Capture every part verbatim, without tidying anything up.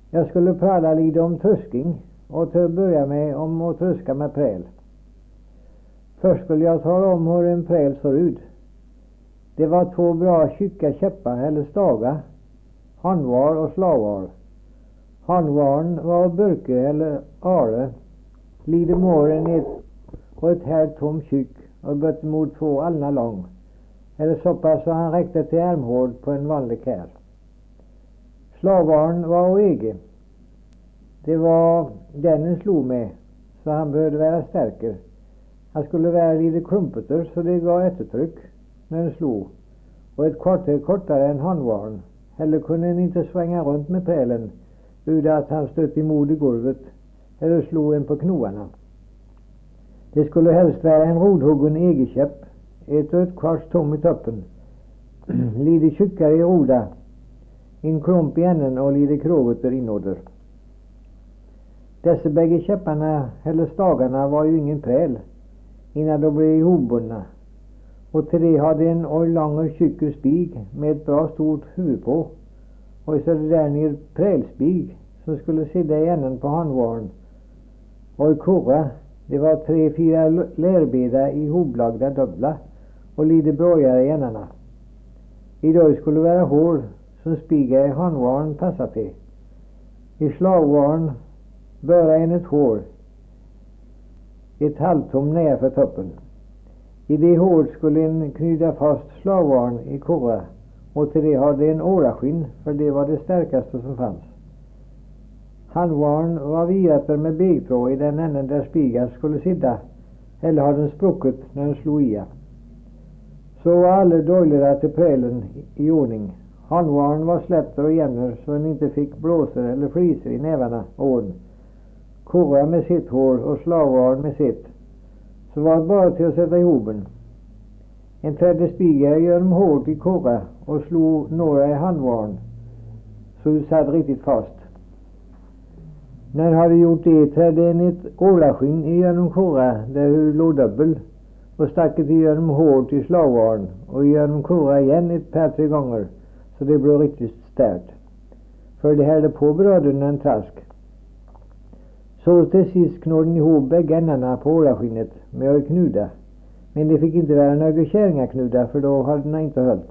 Jag skulle prata lite om trösking och till att börja med om att tröska med präl. Först skulle jag tala om hur en präl såg ut. Det var två bra tjocka käppar eller stagar, handvar och slagvar. Handvaren var burke eller are, lite mer än ett och ett här tom tjock och bötte mot två allna lång, eller så pass så han räckte till ärmhård på en vanlig kär. Slagvaren var och ege. Det var den en slog med, så han behövde vara stärker. Han skulle vara lite krumpeter så det gav eftertryck när han slog, och ett kvarter kortare än handvaren. Eller kunde han inte svänga runt med prälen utan att han stött emot i golvet eller slog en på knoarna. Det skulle helst vara en rodhuggen egekäpp, ett och ett kvarts tom i toppen, lite tjockare i roda, en klump i änden och lite krogeter inåder. Dessa bägge käpparna eller stagarna var ju ingen präl innan de blev ihopbundna, och till det hade en oj lång och tjock spig med ett bra stort huvud på, och så det där ner prälspig som skulle sitta i änden på handvaren, och i korra det var tre, fyra lärbeda i hoblagda dubbla och lite brojare i ändarna. Idag skulle vara hål som spiga i handvaren passar till. I slagvaren bara en ett hål, ett halvtom ner för toppen. I det hål skulle en knyta fast slagvaren i korra, och till det hade en åraskinn, för det var det starkaste som fanns. Handvaren var viater med begtråd i den änden där spigar skulle sitta, eller hade den spruckit när den slog i. Så var alla dåliga till prälen i ordning. Handvaren var släpter och jämner så den inte fick blåser eller fliser i nävarna ån. Korra med sitt hår och slagvaren med sitt. Så var det bara till att sätta ihop den. En tredje spigare gör dem hårt i korra och slog några i handvaren, så det satt riktigt fast. När han hade gjort det trädde en ett ålaskinn i genom korra där hur låg dubbel, och stack det genom hårt i slagvaren och genom korra igen ett par tre gånger, så det blev riktigt stärkt. För det hade på bröden en trask. Så till sist knådde ihop bägge ändarna på ålaskinnet med att knuda. Men det fick inte vara några kärringaknuda, för då hade den inte höllt.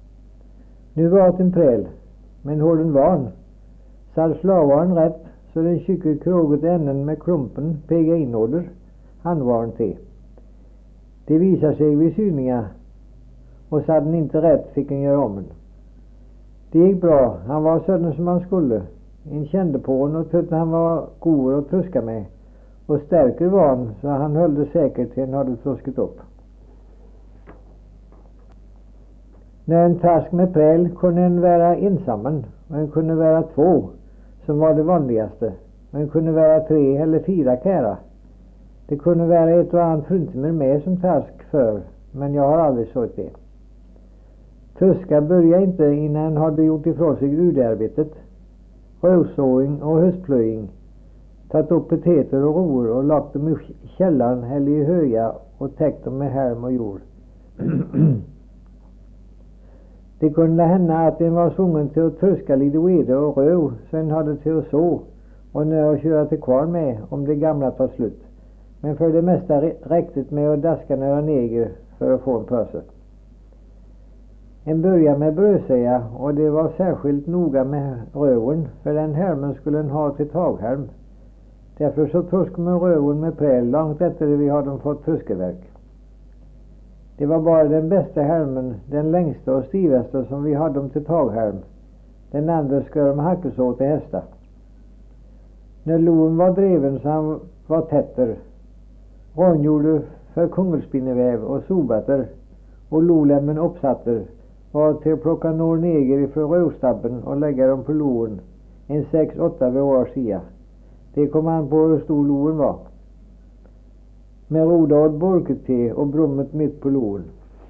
Nu var det en präl, men hur den var, så hade slagvaren rätt, så den tjocka kroget änden med klumpen pega inåder handvaren till. Det visar sig vid syningar, och så hade den inte rätt fick den göra om den. Det gick bra, han var sådan som han skulle. En kände på honom och tyckte han var god att truska med, och stärker var han, så han höll det säkert till han hade truskat upp. När en trask med präl kunde en vara ensamman, och en kunde vara två, som var det vanligaste, och en kunde vara tre eller fyra kära. Det kunde vara ett och annat fruntimmer med som trask för, men jag har aldrig sått det. Truska började inte innan han hade gjort ifrån sig udarbetet, rövsåing och höstplöjning, tagit upp potäter och ror och lagt dem i källaren eller i höja och täckt dem med härm och jord. Det kunde hända att en var tvungen till att truska lite vede och röv, sen hade till att så och när att köra till kvarn med om det gamla tar slut. Men för det mesta räckte med att daska några neger för att få en pöse. En började med brödsäga, och det var särskilt noga med röven, för den härmen skulle en ha till taghärm. Därför så truskade man röven med präl långt efter det vi hade fått truskeverk. Det var bara den bästa härmen, den längsta och stivaste, som vi hade till taghärm. Den andra skör med hackeså till hästar. När loen var dreven så han var tätter, rångjorde för kungelspinneväv och sobatter, och lolämmen uppsatter, var till att plocka några neger ifrån rövstabben och lägga dem på loen, en sex, åtta vid var sida. Det kom an på hur stor loen var. Med roda och burket till och brummet mitt på loen.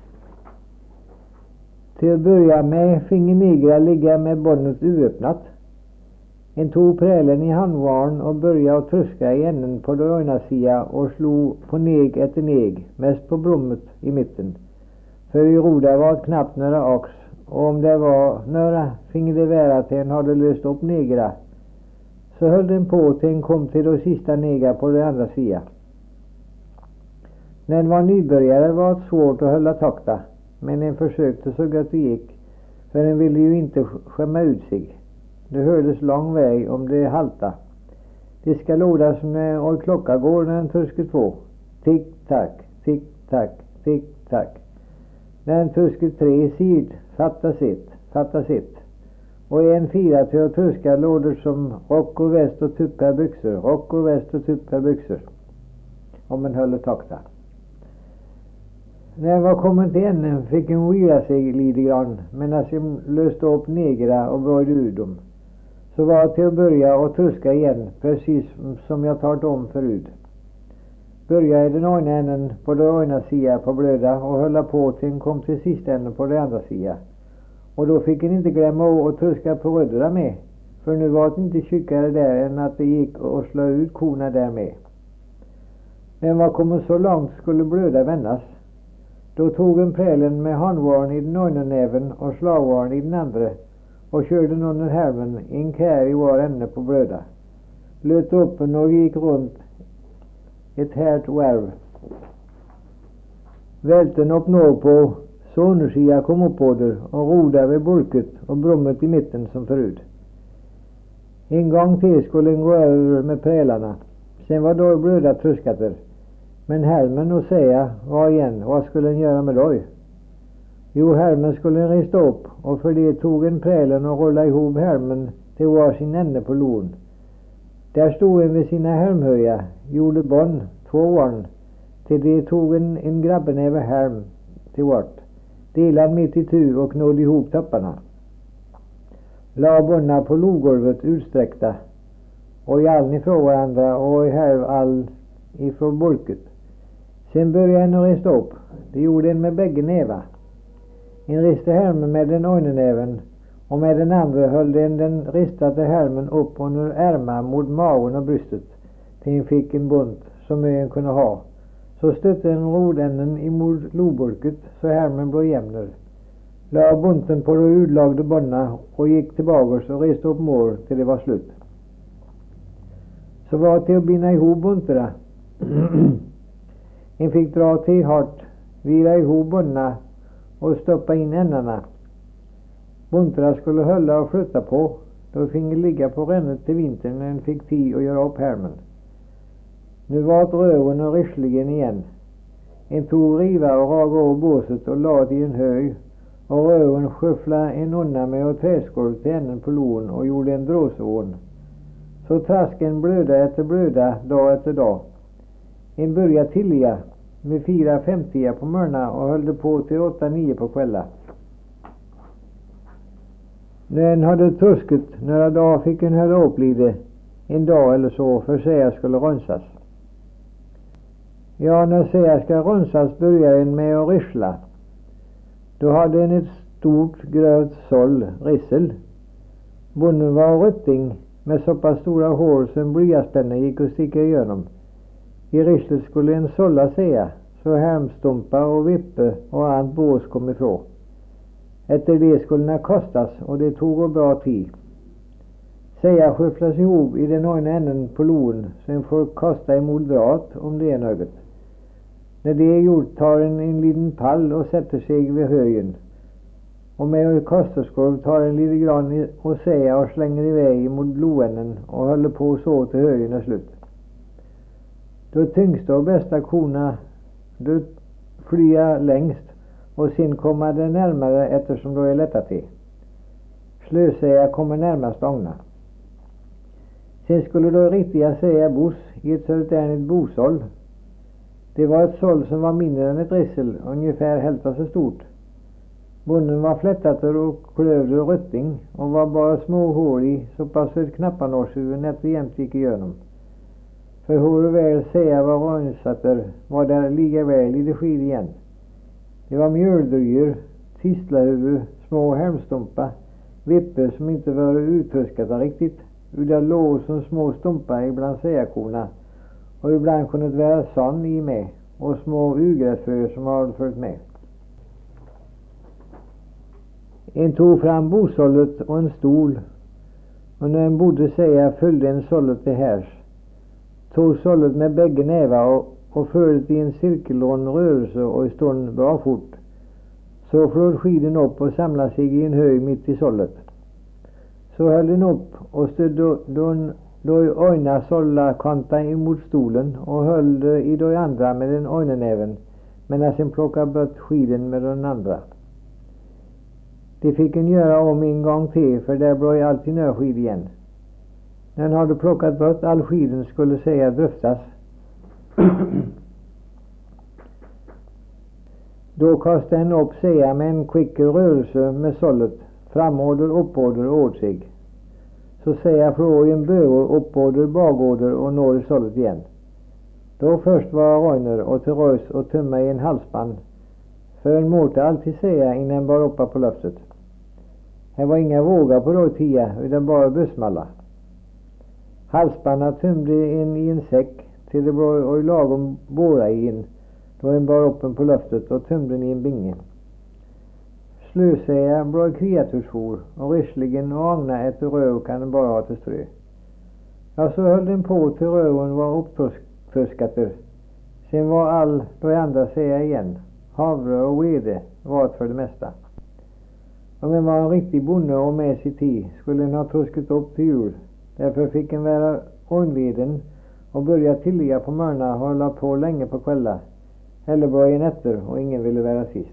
Till att börja med finge negra ligga med bonnet uöppnat. En tog prälen i handvaren och började att truska i änden på det ena sida och slog på neg efter neg, mest på brummet i mitten. För i roda var knappt några ox, och om det var några finge det vara att en hade löst upp negra, Så höll den på till en kom till de sista negar på den andra sidan. När den var nybörjare var det svårt att hålla takta, men en försökte så gott det gick, för den ville ju inte skämma ut sig. Det hördes lång väg om det halta. Det ska låda som när en klocka går när den trösker två. Tick, tack, tick, tack, tick, tack. När den trösker tre sid, fatta sitt, fatta sitt. Och en fyra till att tröska lådor som rock och väst och tuppa byxor, rock och väst och tuppa byxor. Om man höll takta. När jag var kommit till änden fick en vila sig lite grann, men när jag löste upp negra och böjde ur dem, så var det till att börja och tröska igen, precis som jag tagit om förut. Börja i den ena änden på den ena sidan på blöda och hölla på till en kom till sista änden på den andra sidan. Och då fick en inte glömma att tröska på rödderna med, för nu var det inte tjockare där än att det gick att slå ut korna där med. När man kommit så långt skulle blöda vändas. Då tog en prälen med handvarn i den ena näven och slagvarn i den andra och körde den under härmen en kär i var ände på blöda. Löt upp den och gick runt ett härt varv. Välten upp nå på så undersidan kom upp på där och roda vid bulket och brummet i mitten som förut. En gång till skulle den gå över med prälarna. Sen var då blöda tröskater. Men härmen och säga var igen, vad skulle den göra med dig? Jo, härmen skulle den rista upp, och för det tog en prälen och rulla ihop härmen till var sin ände på lån. Där stod en vid sina härmhöja, gjorde bonn, två varn, till det tog en, en grabbenäve härm till vart, delade mitt i tu och knådde ihop topparna. La bonna på logolvet utsträckta, och i all ifrån varandra och i härv all ifrån bulket. Sen började en att rista upp. Det gjorde en med bägge nävar. En riste härmen med den ena näven, och med den andra höll den den ristade härmen upp under ärmar mot magen och bröstet, till en fick en bunt som ön kunde ha. Så stötte en rodennen emot lobulket så härmen blev jämner. La bunten på de utlagda bonna och gick tillbaka och reste upp mål till det var slut. Så var det till att binda ihop bunterna. En fick dra till hårt, vila ihop bunna och stoppa in ändarna. Buntarna skulle hålla och flytta på, då finge ligga på rännet till vintern när en fick tid att göra upp härmen. Nu var det röven och ryssligen igen. En tog riva och raga av båset och lade i en hög, och röven skyfflade en unna med och träskolv till änden på lån och gjorde en dråsån. Så trasken blöda efter blöda dag efter dag. En började tilliga med fyra femtia på morgna och höll på till åtta nio på kvällar. När en hade trusket några dagar fick en höra upp lite, en dag eller så, för sig jag skulle rönsas. Ja, när säga ska rönsas började en med att ryssla. Då hade en ett stort grövt såll rissel. Bonden var rötting med så pass stora hår som blyaspännen gick att sticka igenom. I risslet skulle en sålla säga, så härmstumpa och vippe och allt bås kom ifrån. Efter det skulle den kostas, och det tog bra tid. Säga skyfflas ihop i den ena änden på lån, sen får kosta emot drat om det är något. När det är gjort tar en en liten pall och sätter sig vid högen. Och med kostaskorv tar en lite grann och säga och slänger iväg mot bloänden och håller på så till högen är slut. Då tyngsta och bästa korna då flyga längst och sen kommer det närmare eftersom då är lätta till. Slösäga kommer närmast ångna. Sen skulle då riktiga säga bos i ett sådant bosåll. Det var ett såll som var mindre än ett rissel, ungefär hälften så stort. Bonden var flättater och klövde och rötting och var bara små hår i så pass ett knappanårshuvud nätt och jämt gick igenom. För hur väl säga var rönsatter var där ligga väl i det skid igen. Det var mjöldryr, tisslahuvud, små härmstumpa, vippe som inte var utröskade riktigt, utan låg som små stumpar ibland sägarkorna, och ibland kunde det vara sand i med och små ugräsfrö som hade följt med. En tog fram bosållet och en stol Och när en bodde säga följde en sollet till härs, tog sollet med bägge nävar och, och förde i en cirkelrund rörelse och i stund bra fort. Så flöt skiden upp och samlade sig i en hög mitt i sollet. Så höll den upp och stod då, då, då i öjna sålla kanta emot stolen och höll i då andra med den öjnenäven, medan sen plockade bort skiden med den andra. De fick en göra om en gång till, för där blev alltid nya skid igen. När han hade plockat bort all skiden skulle säga dröftas. Då kastade han upp säga med en kvick rörelse med sållet, framåder, uppåder och åt sig. Så säga från en böver, uppåder, bagåder och når i sållet igen. Då först var röjner och till rös och tumma i en halsband, för en måste alltid säga innan bara uppa på löftet. Här var inga vågar på då tia, utan bara bussmalla. Halsbandet tömde in i en säck till det blev och lagom båra in, då en bar upp på löftet och tömde den i en binge. Slösäga blev kreatursfor och ryssligen och agna ett röv kan den bara ha till strö. Ja, så höll den på till röven var upptuskater. Sen var all då andra säga igen, havre och vede var för det mesta. Om en var en riktig bonde och med sitt i skulle en ha truskat upp till jul. Därför fick en vara ånleden och börja tilliga på morgna och hålla på länge på kvällar. Eller bra i nätter och ingen ville vara sist.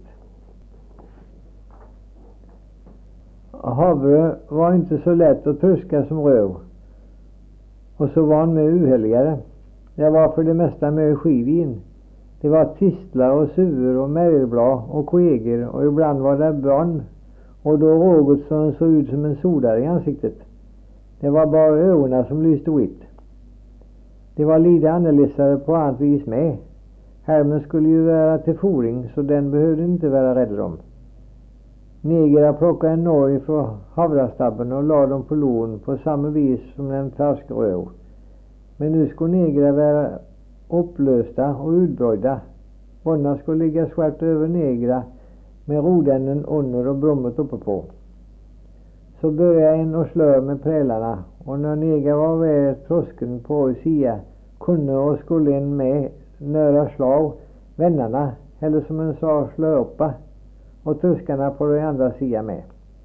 Havre var inte så lätt att truska som röv. Och så var han med uhelligare. Det var för det mesta med skidin. Det var tistlar och suvor och märgelblad och kveger och ibland var det barn. Och då rågot som såg ut som en sodare i ansiktet. Det var bara ögonen som lyste vitt. Det var lite annorlunda på annat vis med. Härmen skulle ju vara till foring, så den behövde inte vara rädd om. Negra plockade en norr från havrastabben och lade dem på lån på samma vis som en färskröv. Men nu skulle negra vara upplösta och utbröjda. Vonna skulle ligga svart över negra med rodennen under och brommet uppe på. Så började en och slö med prälarna, och när negra var väl trosken på sia kunde och skulle en med nära slag vännerna, eller som en sa slö uppa, och truskarna på de andra sia med.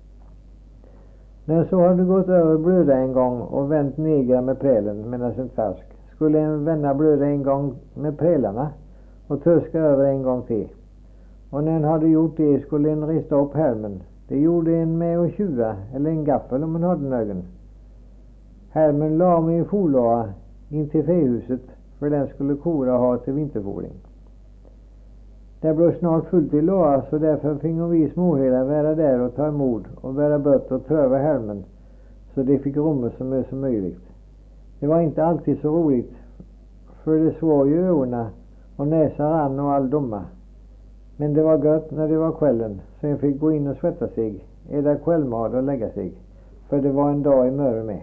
När så hade gått över blöda en gång och vänt negra med prälen medan en färsk, skulle en vänna blöda en gång med prälarna och truska över en gång till. Och när en hade gjort det skulle en rista upp härmen. Det gjorde en med och tjuva eller en gaffel om man hade nögen. Härmen la med i fola in till fähuset, för den skulle kora ha till vinterfodring. Det blev snart fullt i låa, så därför fingo vi småhela vara där och ta emot och vara bött och tröva härmen, så det fick rummet så mycket som möjligt. Det var inte alltid så roligt, för det svår ju ögonen och näsa rann och all dumma. Men det var gött när det var kvällen, så en fick gå in och svätta sig, äta kvällmad och lägga sig, för det var en dag i mörre med.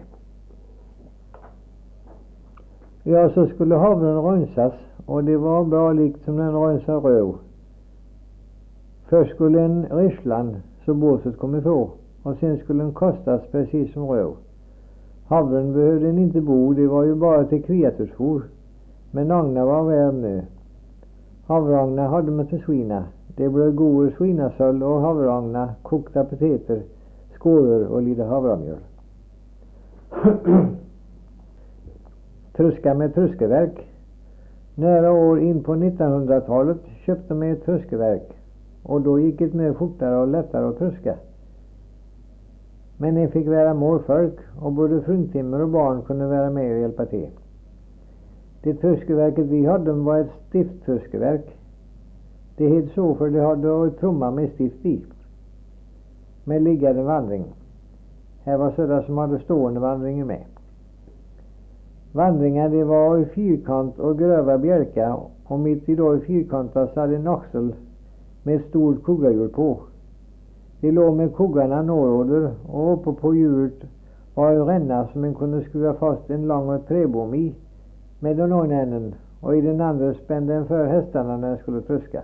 Ja, så skulle havren rönsas, och det var bra likt som den rönsar röv. Först skulle en ryssland så båset kom ifrån, och sen skulle den kostas precis som röv. Havren behövde en inte bo, det var ju bara till kreatursfor, men agna var värme. Havragna hade man till svina. Det blev god svinasöll och havragna, kokta potater, skåror och lite havramjöl. Truska med truskeverk. Nära år in på nittonhundratalet köpte man ett truskeverk, och då gick det mer fortare och lättare att truska. Men det fick vara morfolk, och både fruntimmer och barn kunde vara med och hjälpa till. Det truskeverket vi hade var ett stifttruskeverk. Det hette så för det hade trumma med stift i. Med liggande vandring. Här var sådana som hade stående vandringar med. Vandringar det var i fyrkant och gröva bjälkar, och mitt i då i fyrkantas hade en axel med ett stort kugghjul på. Det låg med kuggarna norråder, och uppe på hjulet var en ränna som en kunde skruva fast en lång träbom i med den ena änden, och i den andra spände en för hästarna när den skulle truska.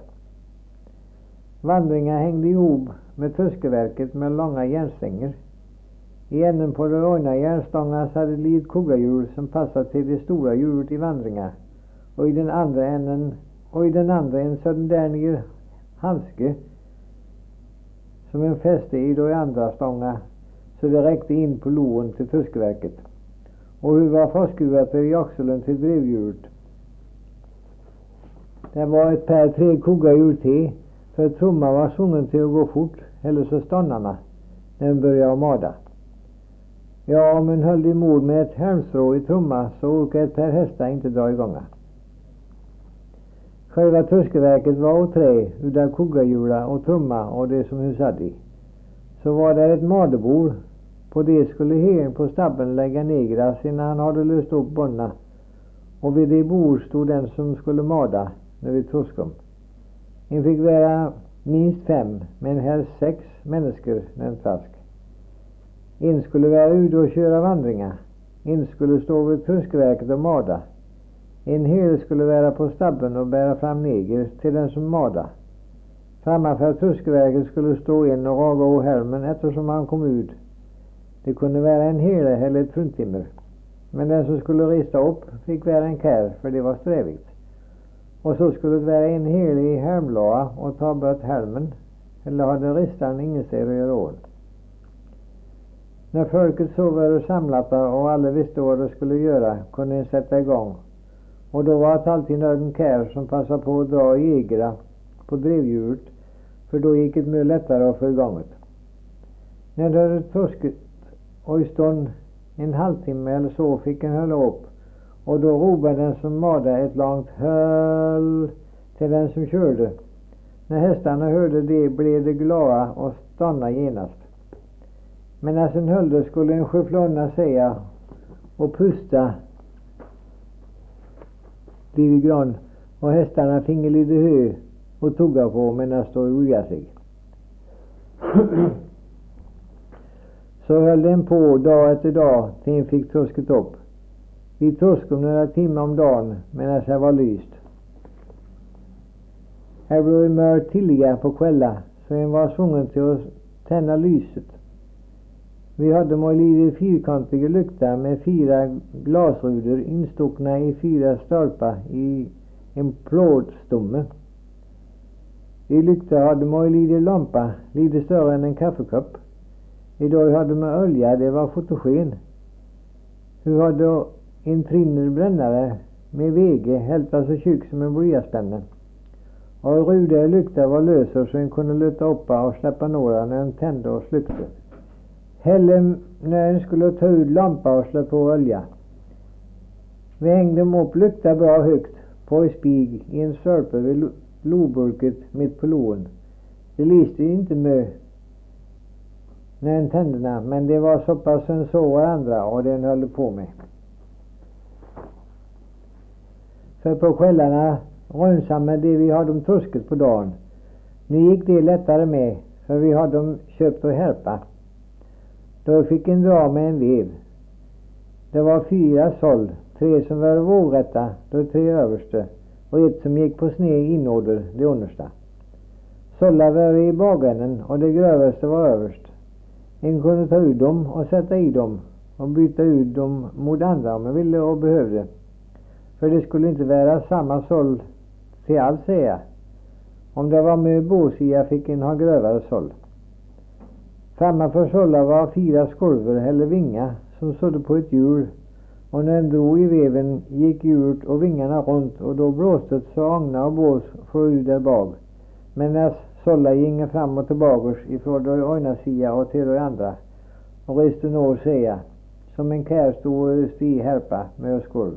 Vandringar hängde ihop med truskeverket med långa järnstänger. I änden på det ena järnstången hade det litet kugghjul som passade till det stora hjulet i vandringar. Och i den andra änden, och i den andra en sådan där ner handske som en fäste i då i andra stångar så det räckte in på loen till tröskelverket. Och hur var fastskruvat i axeln till drevhjulet. Det var ett par tre kugghjul till för trumma var svungen till att gå fort eller så stannarna när den började mada. Ja, om en höll emot med ett härmstrå i trumma så orkade ett par hästar inte dra igång. Själva tröskelverket var av trä, utan kugghjula och trumma och det som hus hade i. Så var det ett madebord. På det skulle herren på stabben lägga negras innan han hade löst upp bonna. Och vid det bord stod den som skulle mada när vi troskom. En fick vara minst fem, men helst sex människor när en trask. En skulle vara ute och köra vandringar. En skulle stå vid tröskelverket och mada. En hel skulle vara på stabben och bära fram neger till den som mada. Framför tröskelverket skulle stå en och raga av helmen eftersom han kom ut. Det kunde vara en hele eller ett fruntimmer. Men den som skulle rista upp fick vara en kär, för det var strävigt. Och så skulle det vara en hele i helmlåa och ta bort helmen, eller hade ristaren ingen sig att göra åt. När folket så var samlat och alla visste vad de skulle göra kunde en sätta igång. Och då var det alltid någon kär som passade på att dra jägare på drevhjulet, för då gick det mycket lättare att få igång det. När det hade trosket och i stund en halvtimme eller så fick en hålla upp, och då ropade den som made ett långt höll till den som körde. När hästarna hörde det blev de glada och stannade genast. Men när sen höll det skulle en skyfflonna säga och pusta lite grann, och hästarna finge lite hö och tugga på medan de ujade sig. Så höll den på dag efter dag till en fick trosket upp. Vi troskom några timmar om dagen medan det var lyst. Här blev det mörkt tilliga på kvällar så en var tvungen till att tända lyset. Vi hade möjligt fyrkantiga lyktar med fyra glasrutor instuckna i fyra stolpar i en plåtstomme. I lyktar hade möjligt lampa lite större än en kaffekopp. Idag hade man olja, det var fotogen. Vi hade en trinner brännare med väge helt alltså tjock som en blyaspänne. Och ruda lyktar var lösa så en kunde luta upp och släppa några när en tände och slukte. Heller när en skulle ta ut lampa och slå på olja. Vi hängde dem upp lykta bra högt på en spig i en stolpe vid loburket mitt på loen. Det lyste inte med när en tänderna, men det var så pass en så varandra och den höll på med. För på kvällarna rönsamme det vi hade dem trusket på dagen. Nu gick det lättare med, för vi hade dem köpt och härpa. Då fick en dra med en vev. Det var fyra såll, tre som var vågrätta, då tre överste, och ett som gick på sned inåder, det understa. Sållar var i bagänden och det gröveste var överst. En kunde ta ut dem och sätta i dem och byta ut dem mot andra om man ville och behövde. För det skulle inte vara samma såll till all säga. Om det var med båsia fick en ha grövare såll. Framför sållar var fyra skolver eller vingar som sådde på ett hjul, och när en drog i veven gick hjulet och vingarna runt och då blåste så ångna och bås för ut där bak. Men när sållar ginge fram och tillbaka ifrån då ena sida och till då andra och reste når säga som en kär stod och sti härpa med och skolv.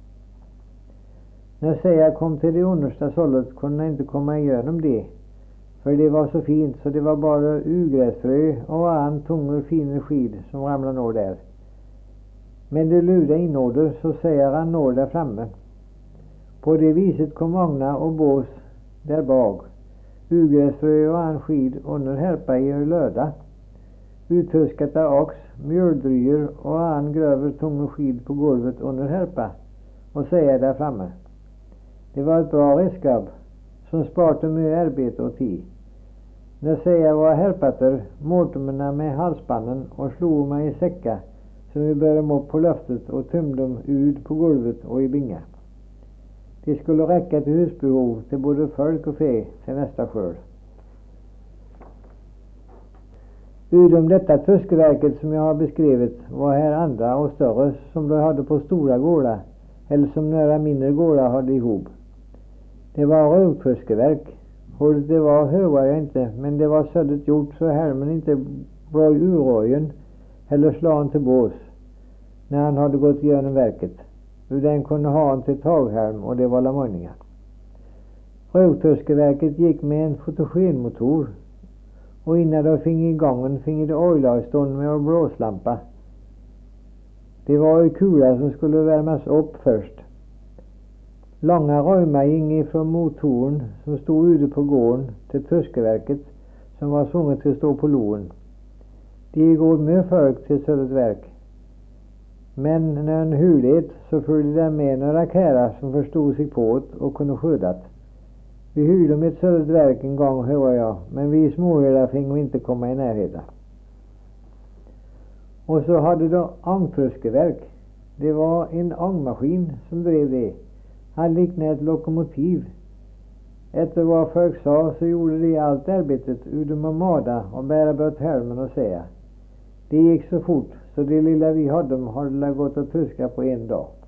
När säga kom till det understa sållet kunde han inte komma igenom det, för det var så fint så det var bara ugräsfrö och annan tung och fin skid som ramlade ner där. Men det luda inåder så säger han når där framme. På det viset kom ångna och bås där bak. Ugräsfrö och annan skid under härpa i löda. Uthöskata ox, mjöldryer och annan gröver tung skid på golvet under härpa och säger där framme. Det var ett bra redskap som sparade mycket arbete och tid. När säga var herpatter, måltummerna med halsbanden och slog mig i säckar som vi började dem upp på löftet och tömde dem ut på golvet och i binga. De skulle räcka till husbehov till både folk och fe till nästa skörd. Utom detta tröskelverket som jag har beskrivit var här andra och större som de hade på stora gårdar eller som några mindre gårdar hade ihop. Det var rövtröskelverk. Hur det var hör jag inte, men det var suddigt gjort så helmen inte bröj ur röjen eller slå han till bås när han hade gått igenom verket. Ur den kunde ha han till taghelm och det var lamöjningar. Rövtröskelverket gick med en fotogenmotor och innan de finge igången finge de oila i stånd med en blåslampa. Det var ju kula som skulle värmas upp först. Långa röjmar gick ifrån motorn som stod ute på gården till tröskelverket som var tvunget till att stå på loen. De går med folk till sådant verk. Men när en hulet så följde de med några kärar som förstod sig på det och kunde skördat. Vi hyrde med ett sådant verk en gång, hör jag, men vi småhördar fingo inte komma i närheten. Och så hade de ångtröskelverk. Det var en ångmaskin som drev det. Han liknade ett lokomotiv. Efter vad folk sa så gjorde de allt arbetet utom att mada och bära bort helmen och säga. Det gick så fort så det lilla vi hade hade gått att tröska på en dag.